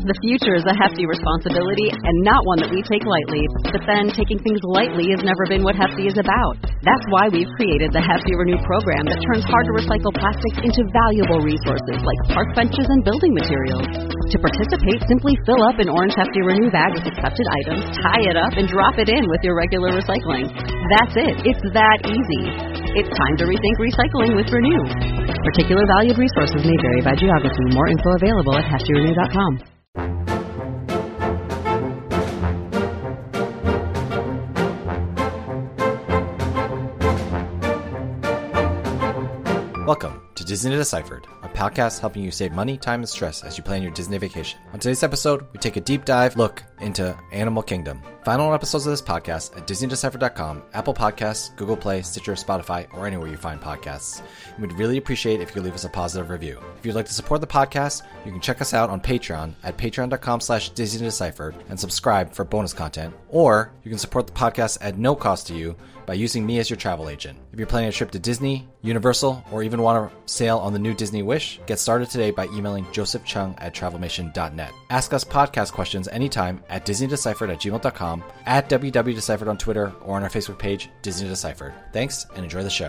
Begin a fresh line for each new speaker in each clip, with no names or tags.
The future is a hefty responsibility and not one that we take lightly. But then taking things lightly has never been what Hefty is about. That's why we've created the Hefty Renew program that turns hard-to-recycle plastics into valuable resources like park benches and building materials. To participate, simply fill up an orange Hefty Renew bag with accepted items, tie it up, and drop it in with your regular recycling. That's it. It's that easy. It's time to rethink recycling with Renew. Particular valued resources may vary by geography. More info available at heftyrenew.com.
Welcome to Disney Deciphered, a podcast helping you save money, time, and stress as you plan your Disney vacation. On today's episode, we take a deep dive look into Animal Kingdom. Find all episodes of this podcast at DisneyDeciphered.com, Apple Podcasts, Google Play, Stitcher, Spotify, or anywhere you find podcasts. And we'd really appreciate if you could leave us a positive review. If you'd like to support the podcast, you can check us out on Patreon at patreon.com/DisneyDeciphered and subscribe for bonus content. Or you can support the podcast at no cost to you by using me as your travel agent. If you're planning a trip to Disney, Universal, or even want to sail on the new Disney Wish, get started today by emailing Joseph Chung at travelmission.net. Ask us podcast questions anytime at DisneyDeciphered@gmail.com, at WWDeciphered on Twitter, or on our Facebook page, Disney Deciphered. Thanks, and enjoy the show.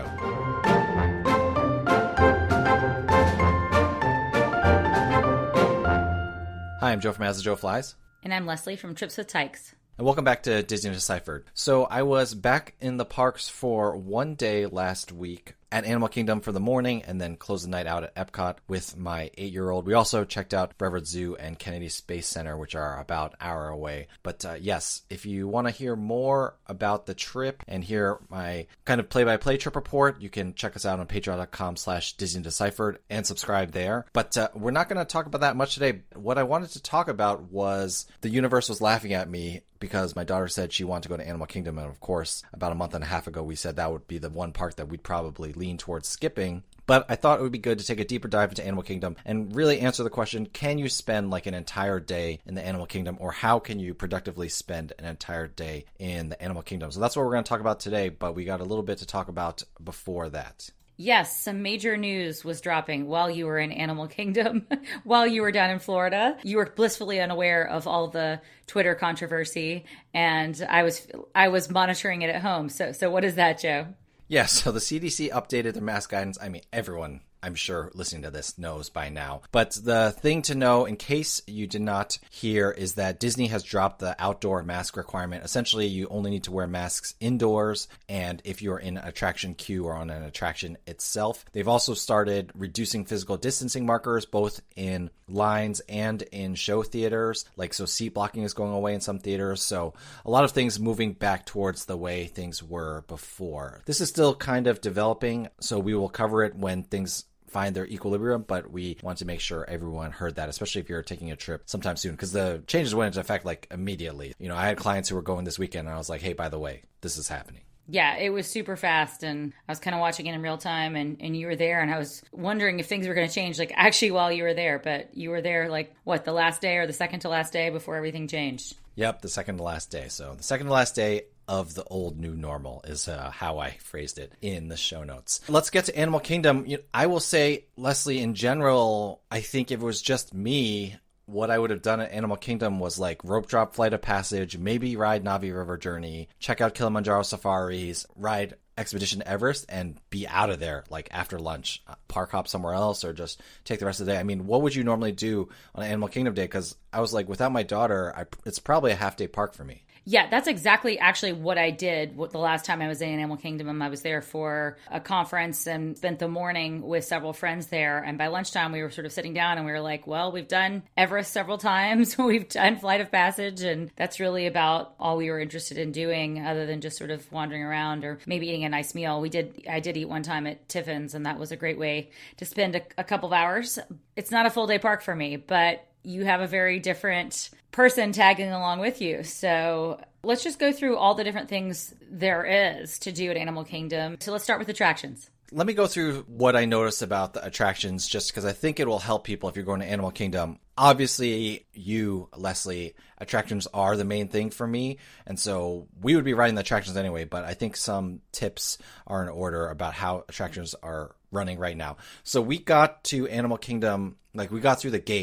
Hi, I'm Joe from As the Joe Flies.
And I'm Leslie from Trips with Tykes.
And welcome back to Disney Deciphered. So I was back in the parks for one day last week at Animal Kingdom for the morning and then closed the night out at Epcot with my 8-year-old. We also checked out Brevard Zoo and Kennedy Space Center, which are about an hour away. But yes, if you want to hear more about the trip and hear my kind of play-by-play trip report, you can check us out on patreon.com/DisneyDeciphered and subscribe there. But we're not going to talk about that much today. What I wanted to talk about was the universe was laughing at me because my daughter said she wanted to go to Animal Kingdom. And of course, about a month and a half ago, we said that would be the one park that we'd probably lean towards skipping. But I thought it would be good to take a deeper dive into Animal Kingdom and really answer the question, can you spend like an entire day in the Animal Kingdom, or how can you productively spend an entire day in the Animal Kingdom? So that's what we're going to talk about today, but we got a little bit to talk about before that.
Yes, some major news was dropping while you were in Animal Kingdom, while you were down in Florida. You were blissfully unaware of all the Twitter controversy, and I was monitoring it at home. So what is that, Joe?
Yeah, so the CDC updated their mask guidance. I mean, everyone, I'm sure, listening to this knows by now. But the thing to know, in case you did not hear, is that Disney has dropped the outdoor mask requirement. Essentially, you only need to wear masks indoors, and if you're in an attraction queue or on an attraction itself. They've also started reducing physical distancing markers, both in lines and in show theaters. So seat blocking is going away in some theaters. So a lot of things moving back towards the way things were before. This is still kind of developing, so we will cover it when things find their equilibrium, but we want to make sure everyone heard that, especially if you're taking a trip sometime soon, because the changes went into effect immediately. I had clients who were going this weekend, and I was like, hey, by the way, this is happening.
Yeah, it was super fast, and I was kind of watching it in real time, and you were there, and I was wondering if things were going to change, actually while you were there, but you were there, the last day or the second to last day before everything changed? Yep,
the second to last day. So the second to last day of the old new normal is how I phrased it in the show notes. Let's get to Animal Kingdom. I will say, Leslie, in general, I think if it was just me, what I would have done at Animal Kingdom was rope drop Flight of Passage, maybe ride Navi River Journey, check out Kilimanjaro Safaris, ride Expedition Everest, and be out of there after lunch. Park hop somewhere else, or just take the rest of the day. I mean, what would you normally do on an Animal Kingdom day? Because I was without my daughter, it's probably a half-day park for me.
Yeah, that's exactly actually what I did the last time I was in Animal Kingdom. I was there for a conference and spent the morning with several friends there. And by lunchtime, we were sort of sitting down and we were like, well, we've done Everest several times. We've done Flight of Passage. And that's really about all we were interested in doing, other than just sort of wandering around or maybe eating a nice meal. I did eat one time at Tiffin's, and that was a great way to spend a couple of hours. It's not a full day park for me, but you have a very different person tagging along with you. So let's just go through all the different things there is to do at Animal Kingdom. So let's start with attractions.
Let me go through what I noticed about the attractions, just because I think it will help people if you're going to Animal Kingdom. Obviously, you, Leslie, attractions are the main thing for me. And so we would be riding the attractions anyway, but I think some tips are in order about how attractions are running right now. So we got to Animal Kingdom, we got through the gate,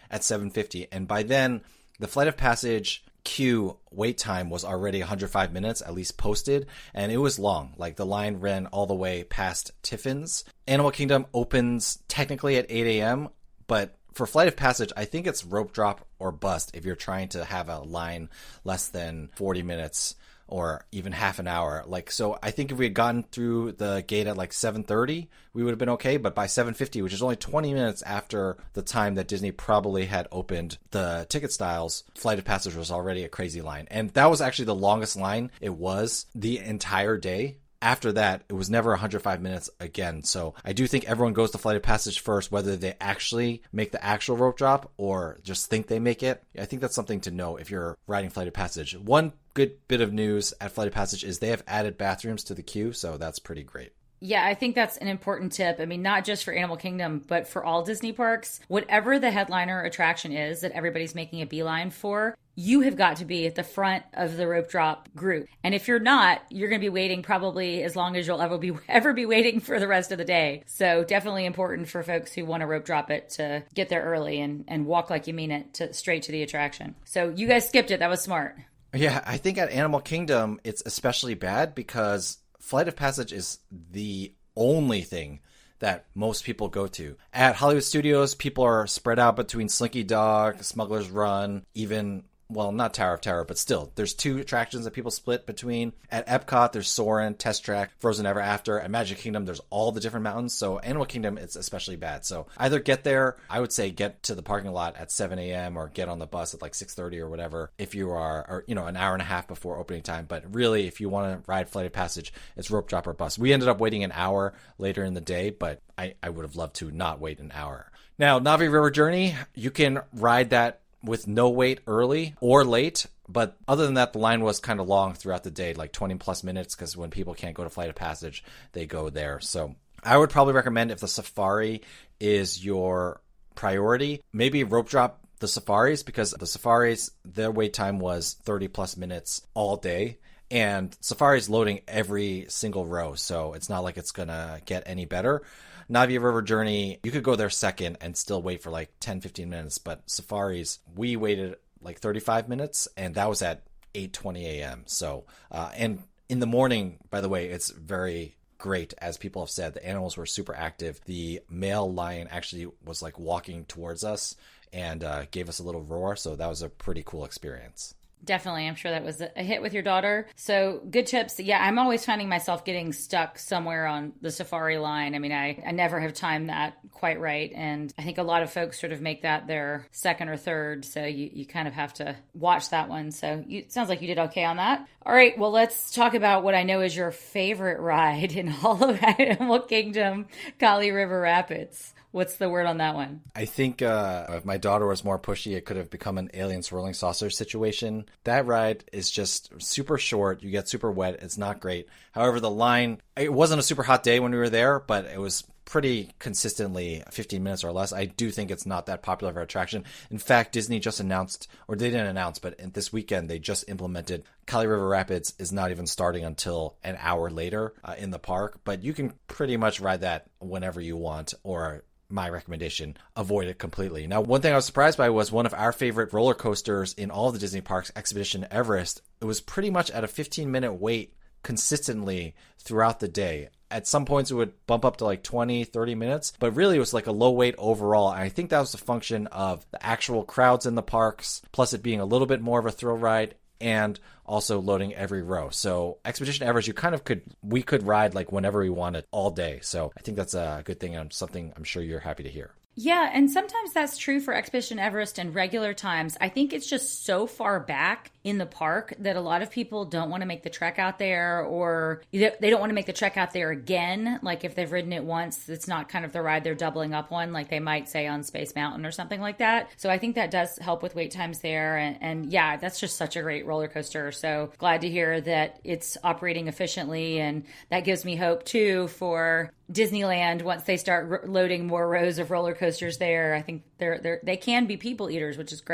at 7:50. And by then, the Flight of Passage queue wait time was already 105 minutes, at least posted, and it was long. Like, the line ran all the way past Tiffin's. Animal Kingdom opens technically at 8 a.m., but for Flight of Passage, I think it's rope drop or bust if you're trying to have a line less than 40 minutes or even half an hour. Like, so I think if we had gotten through the gate at like 7:30, we would have been okay. But by 7:50, which is only 20 minutes after the time that Disney probably had opened the ticket styles, Flight of Passage was already a crazy line. And that was actually the longest line it was the entire day. After that, it was never 105 minutes again. So I do think everyone goes to Flight of Passage first, whether they actually make the actual rope drop or just think they make it. I think that's something to know if you're riding Flight of Passage. One good bit of news at Flight of Passage is they have added bathrooms to the queue, so that's pretty great.
Yeah, I think that's an important tip. I mean, not just for Animal Kingdom, but for all Disney parks. Whatever the headliner attraction is that everybody's making a beeline for, you have got to be at the front of the rope drop group. And if you're not, you're going to be waiting probably as long as you'll ever be waiting for the rest of the day. So definitely important for folks who want to rope drop it to get there early and walk like you mean it straight to the attraction. So you guys skipped it. That was smart.
Yeah, I think at Animal Kingdom, it's especially bad because Flight of Passage is the only thing that most people go to. At Hollywood Studios, people are spread out between Slinky Dog, Smuggler's Run, even, well, not Tower of Terror, but still, there's 2 attractions that people split between. At Epcot, there's Soarin', Test Track, Frozen Ever After. At Magic Kingdom, there's all the different mountains. So Animal Kingdom, it's especially bad. So either get there, I would say get to the parking lot at 7 a.m. or get on the bus at like 6:30 or whatever if you are, or, you know, an hour and a half before opening time. But really, if you want to ride Flight of Passage, it's rope drop or bus. We ended up waiting an hour later in the day, but I would have loved to not wait an hour. Now, Na'vi River Journey, you can ride that with no wait early or late. But other than that, the line was kind of long throughout the day, like 20 plus minutes, because when people can't go to Flight of Passage, they go there. So I would probably recommend, if the safari is your priority, maybe rope drop the safaris, because the safaris, their wait time was 30 plus minutes all day. And Safari's loading every single row, so it's not like it's going to get any better. Na'vi River Journey, you could go there second and still wait for like 10, 15 minutes. But Safari's, we waited like 35 minutes, and that was at 8:20 a.m. So, and in the morning, by the way, it's very great. As people have said, the animals were super active. The male lion actually was like walking towards us and gave us a little roar. So that was a pretty cool experience.
Definitely. I'm sure that was a hit with your daughter. So good tips. Yeah, I'm always finding myself getting stuck somewhere on the safari line. I mean, I never have timed that quite right. And I think a lot of folks sort of make that their second or third. So you kind of have to watch that one. So it sounds like you did okay on that. All right. Well, let's talk about what I know is your favorite ride in all of Animal Kingdom, Kali River Rapids. What's the word on that one?
I think if my daughter was more pushy, it could have become an alien swirling saucer situation. That ride is just super short. You get super wet. It's not great. However, the line, it wasn't a super hot day when we were there, but it was pretty consistently 15 minutes or less. I do think it's not that popular of an attraction. In fact, Disney just announced, or they didn't announce, but this weekend they just implemented Kali River Rapids is not even starting until an hour later in the park. But you can pretty much ride that whenever you want, or my recommendation, avoid it completely. Now, one thing I was surprised by was one of our favorite roller coasters in all of the Disney parks, Expedition Everest. It was pretty much at a 15-minute wait consistently throughout the day. At some points, it would bump up to like 20, 30 minutes, but really it was like a low wait overall. And I think that was a function of the actual crowds in the parks, plus it being a little bit more of a thrill ride, and also loading every row. So Expedition Everest, we could ride like whenever we wanted all day. So I think that's a good thing, and something I'm sure you're happy to hear.
Yeah, and sometimes that's true for Expedition Everest and regular times. I think it's just so far back in the park that a lot of people don't want to make the trek out there, or they don't want to make the trek out there again. Like if they've ridden it once, it's not kind of the ride they're doubling up on, like they might say on Space Mountain or something like that. So I think that does help with wait times there. And yeah, that's just such a great roller coaster. So glad to hear that it's operating efficiently. And that gives me hope too for Disneyland once they start loading more rows of roller coasters there. I think they can be people eaters, which is great.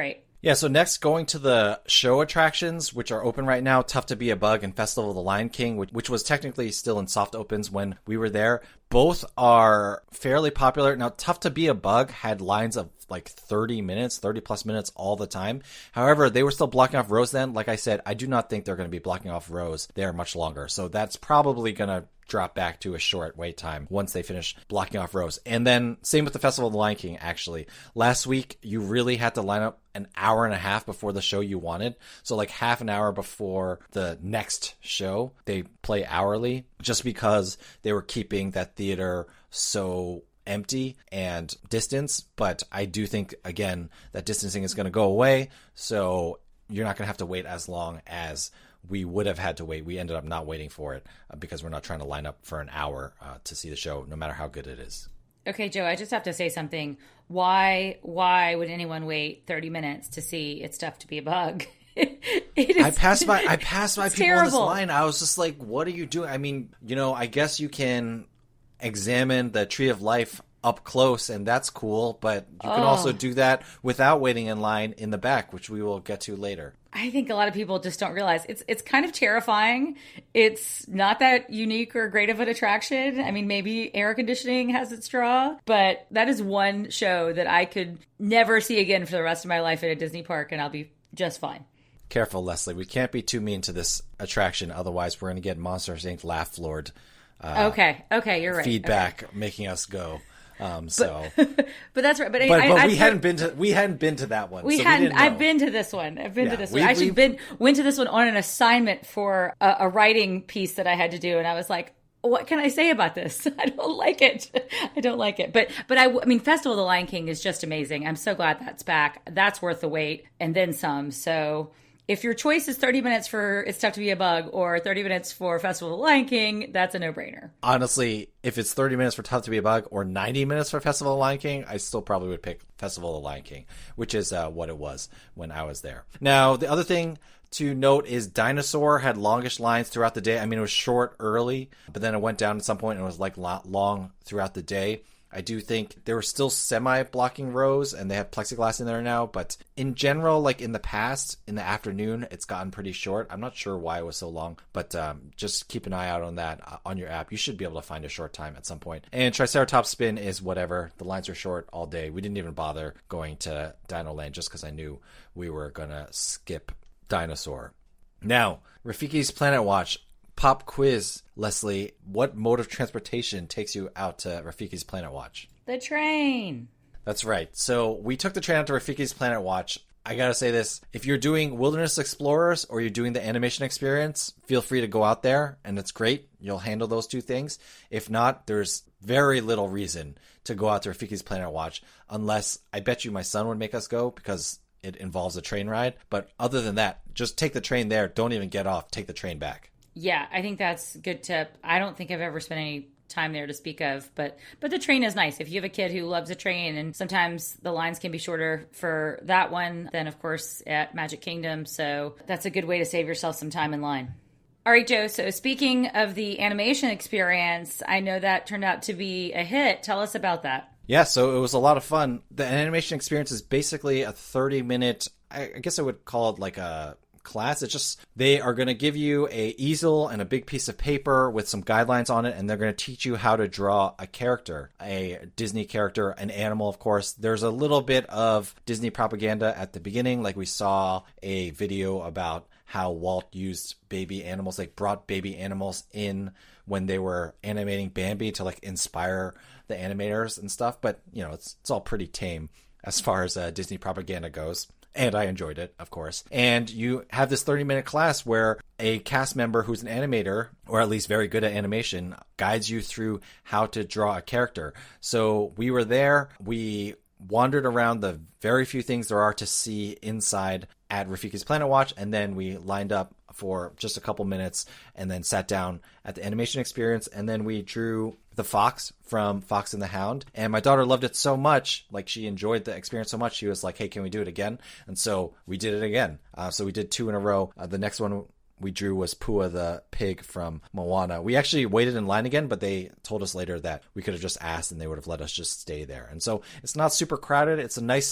Yeah, so next, going to the show attractions, which are open right now, Tough to Be a Bug and Festival of the Lion King, which was technically still in soft opens when we were there. Both are fairly popular. Now, Tough to Be a Bug had lines of like 30 plus minutes all the time. However, they were still blocking off rows then. Like I said, I do not think they're going to be blocking off rows there much longer. So that's probably going to drop back to a short wait time once they finish blocking off rows. And then same with the Festival of the Lion King, actually. Last week, you really had to line up an hour and a half before the show you wanted. So like half an hour before the next show, they play hourly just because they were keeping that theater so empty and distance. But I do think, again, that distancing is going to go away. So you're not going to have to wait as long as we would have had to wait. We ended up not waiting for it because we're not trying to line up for an hour to see the show, no matter how good it is.
Okay, Joe, I just have to say something. Why would anyone wait 30 minutes to see It's Tough to Be a Bug?
I passed by people
terrible.
in this line. I was just like, what are you doing? I mean, I guess you can examine the Tree of Life up close, and that's cool, but you can also do that without waiting in line in the back, which we will get to later.
I think a lot of people just don't realize it's kind of terrifying. It's not that unique or great of an attraction. I mean, maybe air conditioning has its draw, but that is one show that I could never see again for the rest of my life at a Disney park, and I'll be just fine.
Careful, Leslie. We can't be too mean to this attraction. Otherwise, we're going to get Monsters, Inc. Laugh Lord
Okay, you're right.
feedback making us go.
But that's right. But
we hadn't been to that one.
We hadn't. I've been to this one. I actually went to this one on an assignment for a writing piece that I had to do, and I was like, what can I say about this? I don't like it. But I mean, Festival of the Lion King is just amazing. I'm so glad that's back. That's worth the wait and then some. So if your choice is 30 minutes for It's Tough to Be a Bug or 30 minutes for Festival of the Lion King, that's a no-brainer.
Honestly, if it's 30 minutes for Tough to Be a Bug or 90 minutes for Festival of the Lion King, I still probably would pick Festival of the Lion King, which is what it was when I was there. Now, the other thing to note is Dinosaur had longish lines throughout the day. I mean, it was short early, but then it went down at some point and it was like long throughout the day. I do think there were still semi-blocking rows, and they have plexiglass in there now. But in general, like in the past, in the afternoon, it's gotten pretty short. I'm not sure why it was so long, but just keep an eye out on that on your app. You should be able to find a short time at some point. And Triceratops Spin is whatever. The lines are short all day. We didn't even bother going to Dino Land just because I knew we were going to skip Dinosaur. Now, Rafiki's Planet Watch. Pop quiz, Leslie. What mode of transportation takes you out to Rafiki's Planet Watch?
The train.
That's right. So we took the train out to Rafiki's Planet Watch. I gotta say this. If you're doing Wilderness Explorers or you're doing the animation experience, feel free to go out there, and it's great. You'll handle those two things. If not, there's very little reason to go out to Rafiki's Planet Watch, unless I bet you my son would make us go because it involves a train ride. But other than that, just take the train there. Don't even get off. Take the train back.
Yeah, I think that's a good tip. I don't think I've ever spent any time there to speak of, but the train is nice. If you have a kid who loves a train, and sometimes the lines can be shorter for that one than, of course, at Magic Kingdom. So that's a good way to save yourself some time in line. All right, Joe. So speaking of the animation experience, I know that turned out to be a hit. Tell us about that.
Yeah, so it was a lot of fun. The animation experience is basically a 30-minute, I guess I would call it like a class. It's just they are going to give you a easel and a big piece of paper with some guidelines on it, and they're going to teach you how to draw a character, a Disney character, an animal, of course. There's a little bit of Disney propaganda at the beginning, like we saw a video about how Walt used baby animals, like brought baby animals in when they were animating Bambi to like inspire the animators and stuff. But it's all pretty tame as far as Disney propaganda goes. And I enjoyed it, of course. And you have this 30-minute class where a cast member who's an animator, or at least very good at animation, guides you through how to draw a character. So we were there. We wandered around the very few things there are to see inside at Rafiki's Planet Watch, and then we lined up for just a couple minutes and then sat down at the animation experience, and then we drew the fox from Fox and the Hound. And my daughter loved it so much, like she enjoyed the experience so much, she was like, hey, can we do it again? And so we did it again. So we did 2 in a row. The next one we drew was Pua the pig from Moana. We actually waited in line again, but they told us later that we could have just asked and they would have let us just stay there. And so it's not super crowded. It's a nice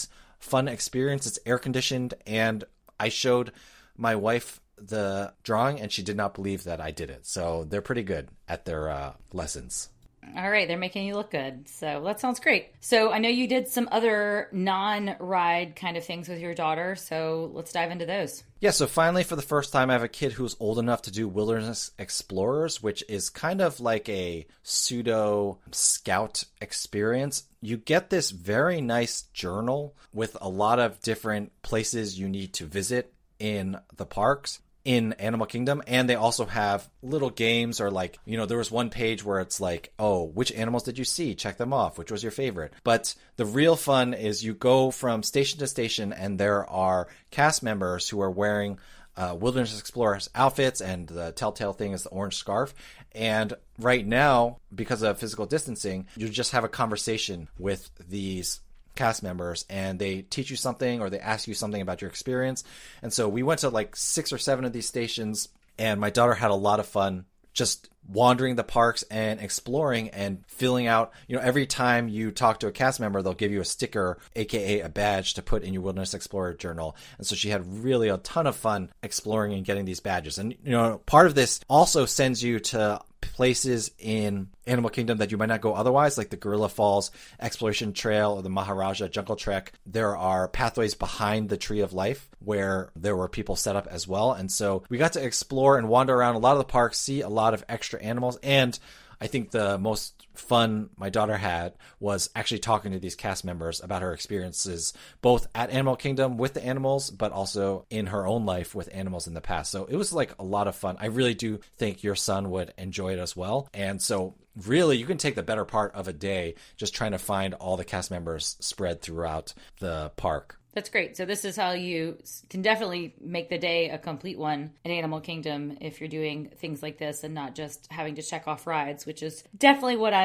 fun experience. It's air conditioned, and I showed my wife the drawing and she did not believe that I did it. So they're pretty good at their lessons.
All right, they're making you look good. So that sounds great. So I know you did some other non-ride kind of things with your daughter. So let's dive into those.
Yeah, so finally, for the first time, I have a kid who's old enough to do Wilderness Explorers, which is kind of like a pseudo scout experience. You get this very nice journal with a lot of different places you need to visit in the parks in Animal Kingdom, and they also have little games, or like, there was one page where it's like, oh, which animals did you see? Check them off. Which was your favorite? But the real fun is you go from station to station, and there are cast members who are wearing Wilderness Explorers outfits, and the telltale thing is the orange scarf. And right now, because of physical distancing, you just have a conversation with these cast members, and they teach you something or they ask you something about your experience. And so we went to like 6 or 7 of these stations, and my daughter had a lot of fun just wandering the parks and exploring and filling out, every time you talk to a cast member, they'll give you a sticker, aka a badge, to put in your Wilderness Explorer journal. And so she had really a ton of fun exploring and getting these badges. And, part of this also sends you to places in Animal Kingdom that you might not go otherwise, like the Gorilla Falls Exploration Trail or the Maharaja Jungle Trek. There are pathways behind the Tree of Life where there were people set up as well. And so we got to explore and wander around a lot of the parks, see a lot of extra animals. And I think the most fun my daughter had was actually talking to these cast members about her experiences, both at Animal Kingdom with the animals, but also in her own life with animals in the past. So it was like a lot of fun. I really do think your son would enjoy it as well. And so really, you can take the better part of a day just trying to find all the cast members spread throughout the park.
That's great. So this is how you can definitely make the day a complete one at Animal Kingdom if you're doing things like this and not just having to check off rides, which is definitely what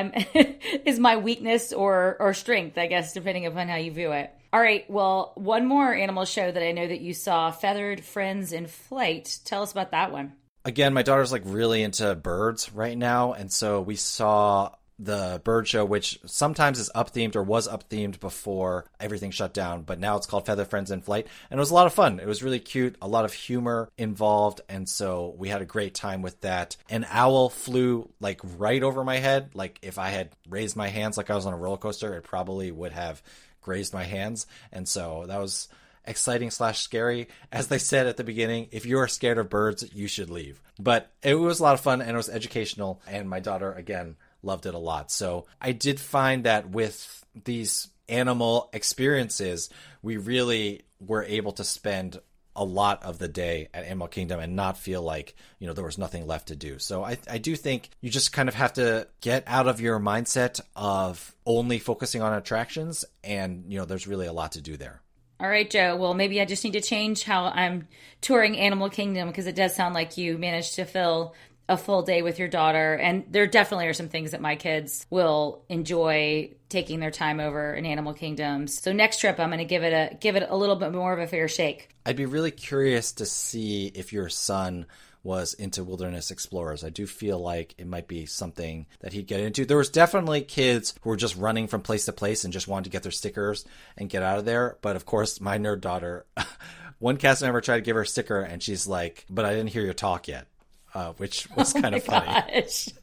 is my weakness or strength, I guess, depending upon how you view it. All right. Well, one more animal show that I know that you saw, Feathered Friends in Flight. Tell us about that one.
Again, my daughter's like really into birds right now. And so we saw the bird show, which sometimes is up-themed or was up-themed before everything shut down, but now it's called Feathered Friends in Flight. And it was a lot of fun. It was really cute, a lot of humor involved, and so we had a great time with that. An owl flew like right over my head. Like if I had raised my hands like I was on a roller coaster, it probably would have grazed my hands. And so that was exciting / scary. As they said at the beginning, if you are scared of birds, you should leave. But it was a lot of fun, and it was educational, and my daughter, again, loved it a lot. So I did find that with these animal experiences, we really were able to spend a lot of the day at Animal Kingdom and not feel like, there was nothing left to do. So I do think you just kind of have to get out of your mindset of only focusing on attractions, and, there's really a lot to do there.
All right, Joe. Well, maybe I just need to change how I'm touring Animal Kingdom, because it does sound like you managed to fill a full day with your daughter. And there definitely are some things that my kids will enjoy taking their time over in Animal Kingdom. So next trip, I'm going to give it a little bit more of a fair shake.
I'd be really curious to see if your son was into Wilderness Explorers. I do feel like it might be something that he'd get into. There was definitely kids who were just running from place to place and just wanted to get their stickers and get out of there. But of course, my nerd daughter, one cast member tried to give her a sticker and she's like, but I didn't hear your talk yet. Which was kind of funny.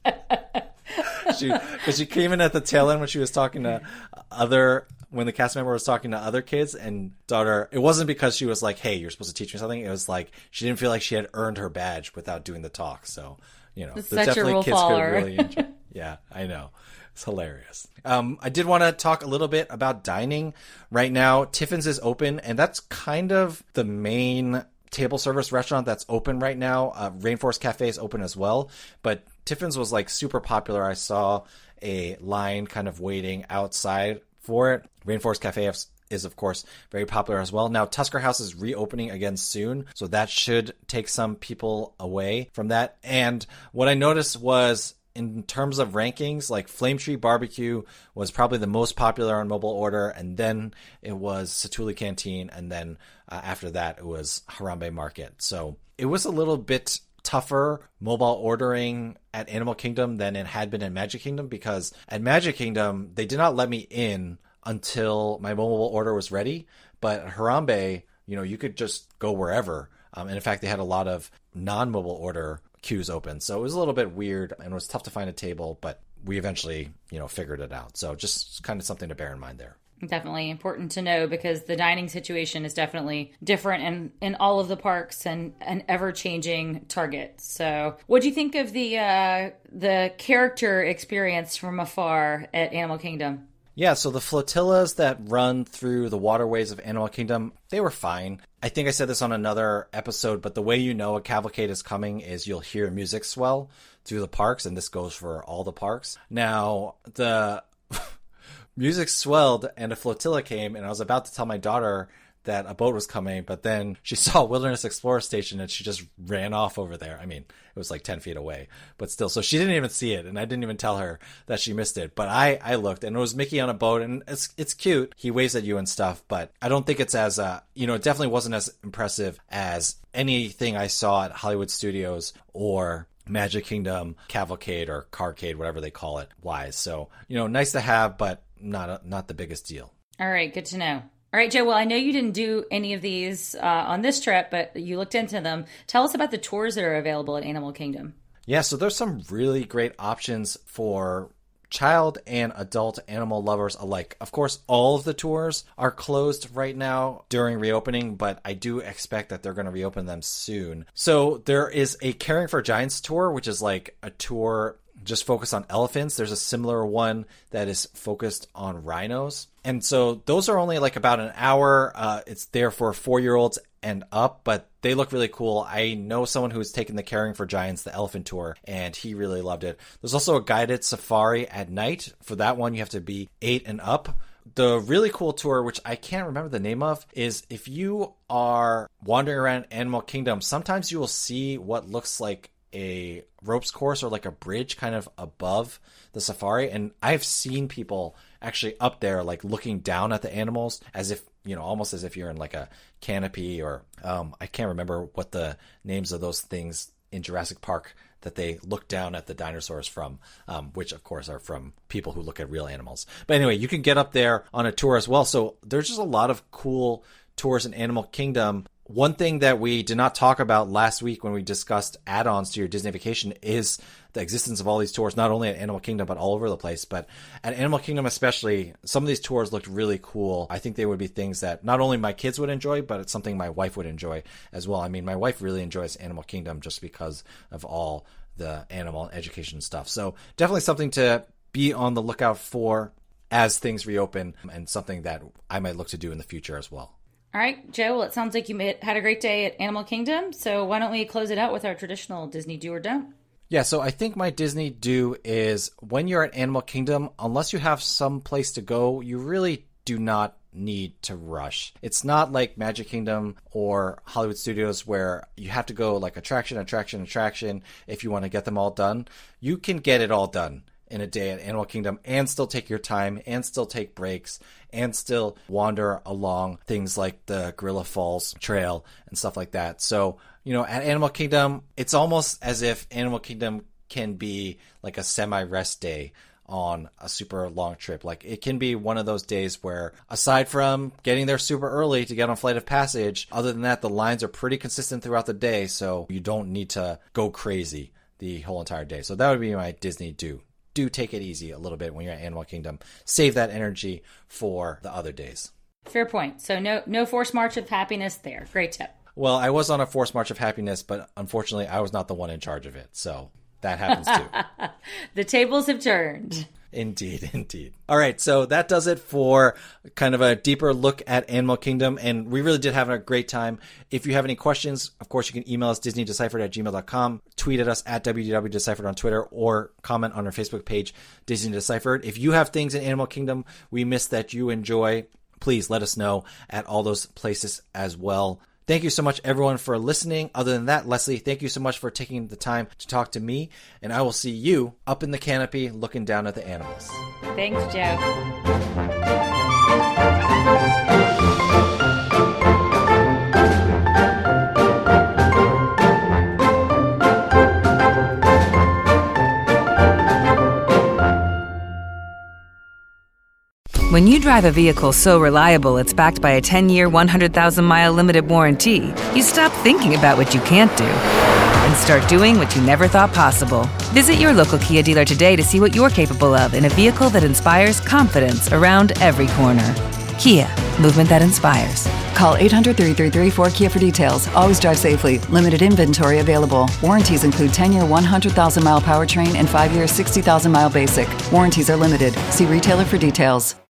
She came in at the tail end when she was talking to when the cast member was talking to other kids, and daughter, it wasn't because she was like, hey, you're supposed to teach me something. It was like she didn't feel like she had earned her badge without doing the talk. So,
there's definitely kids could really
enjoy. Yeah, I know. It's hilarious. I did want to talk a little bit about dining. Right now, Tiffin's is open, and that's kind of the main table service restaurant that's open right now. Rainforest Cafe is open as well, but Tiffin's was like super popular. I saw a line kind of waiting outside for it. Rainforest Cafe is of course very popular as well. Now Tusker House is reopening again soon, so that should take some people away from that. And what I noticed was, in terms of rankings, like Flame Tree Barbecue was probably the most popular on mobile order, and then it was Satu'li Canteen, and then after that it was Harambe Market. So it was a little bit tougher mobile ordering at Animal Kingdom than it had been in Magic Kingdom, because at Magic Kingdom they did not let me in until my mobile order was ready. But Harambe, you could just go wherever. And in fact, they had a lot of non-mobile order queues open. So it was a little bit weird and it was tough to find a table, but we eventually, figured it out. So just kind of something to bear in mind there.
Definitely important to know because the dining situation is definitely different in all of the parks and an ever-changing Target. So what do you think of the character experience from afar at Animal Kingdom?
Yeah, so the flotillas that run through the waterways of Animal Kingdom, they were fine. I think I said this on another episode, but the way you know a cavalcade is coming is you'll hear music swell through the parks, and this goes for all the parks. Now, the music swelled and a flotilla came, and I was about to tell my daughter that a boat was coming, but then she saw Wilderness Explorer Station and she just ran off over there. I mean, it was like 10 feet away, but still. So she didn't even see it, and I didn't even tell her that she missed it. But I looked, and it was Mickey on a boat, and it's cute. He waves at you and stuff, but I don't think it's as, it definitely wasn't as impressive as anything I saw at Hollywood Studios or Magic Kingdom Cavalcade or Carcade, whatever they call it, wise. So, nice to have, but not the biggest deal.
All right, good to know. All right, Joe, well, I know you didn't do any of these on this trip, but you looked into them. Tell us about the tours that are available at Animal Kingdom.
Yeah, so there's some really great options for child and adult animal lovers alike. Of course, all of the tours are closed right now during reopening, but I do expect that they're going to reopen them soon. So there is a Caring for Giants tour, which is like a tour just focused on elephants. There's a similar one that is focused on rhinos. And so those are only like about an hour. It's there for 4-year-olds and up, but they look really cool. I know someone who's taken the Caring for Giants, the elephant tour, and he really loved it. There's also a guided safari at night. For that one, you have to be 8 and up. The really cool tour, which I can't remember the name of, is if you are wandering around Animal Kingdom, sometimes you will see what looks like a ropes course or like a bridge kind of above the safari. And I've seen people actually up there, like looking down at the animals as if, almost as if you're in like a canopy or I can't remember what the names of those things in Jurassic Park that they look down at the dinosaurs from, which of course are from people who look at real animals. But anyway, you can get up there on a tour as well. So there's just a lot of cool tours in Animal Kingdom. One thing that we did not talk about last week when we discussed add-ons to your Disney vacation is the existence of all these tours, not only at Animal Kingdom, but all over the place. But at Animal Kingdom especially, some of these tours looked really cool. I think they would be things that not only my kids would enjoy, but it's something my wife would enjoy as well. I mean, my wife really enjoys Animal Kingdom just because of all the animal education stuff. So definitely something to be on the lookout for as things reopen, and something that I might look to do in the future as well.
All right, Joe, well, it sounds like you had a great day at Animal Kingdom, so why don't we close it out with our traditional Disney do or don't?
Yeah, so I think my Disney do is when you're at Animal Kingdom, unless you have some place to go, you really do not need to rush. It's not like Magic Kingdom or Hollywood Studios where you have to go like attraction if you want to get them all done. You can get it all done in a day at Animal Kingdom and still take your time and still take breaks and still wander along things like the Gorilla Falls Trail and stuff like that. So, at Animal Kingdom, it's almost as if Animal Kingdom can be like a semi-rest day on a super long trip. Like it can be one of those days where aside from getting there super early to get on Flight of Passage, other than that, the lines are pretty consistent throughout the day. So you don't need to go crazy the whole entire day. So that would be my Disney do. Do take it easy a little bit when you're at Animal Kingdom. Save that energy for the other days.
Fair point. So no forced march of happiness there. Great tip.
Well, I was on a forced march of happiness, but unfortunately I was not the one in charge of it. So that happens too.
The tables have turned.
Indeed. All right, so that does it for kind of a deeper look at Animal Kingdom, and we really did have a great time. If you have any questions, of course, you can email us disneydeciphered@gmail.com, tweet at us at WDWDeciphered on Twitter, or comment on our Facebook page, Disney Deciphered. If you have things in Animal Kingdom we missed that you enjoy, please let us know at all those places as well. Thank you so much, everyone, for listening. Other than that, Leslie, thank you so much for taking the time to talk to me, and I will see you up in the canopy looking down at the animals.
Thanks, Joe.
When you drive a vehicle so reliable it's backed by a 10-year, 100,000-mile limited warranty, you stop thinking about what you can't do and start doing what you never thought possible. Visit your local Kia dealer today to see what you're capable of in a vehicle that inspires confidence around every corner. Kia, movement that inspires.
Call 800-333-4KIA for details. Always drive safely. Limited inventory available. Warranties include 10-year 100,000-mile powertrain and 5-year 60,000-mile basic. Warranties are limited. See retailer for details.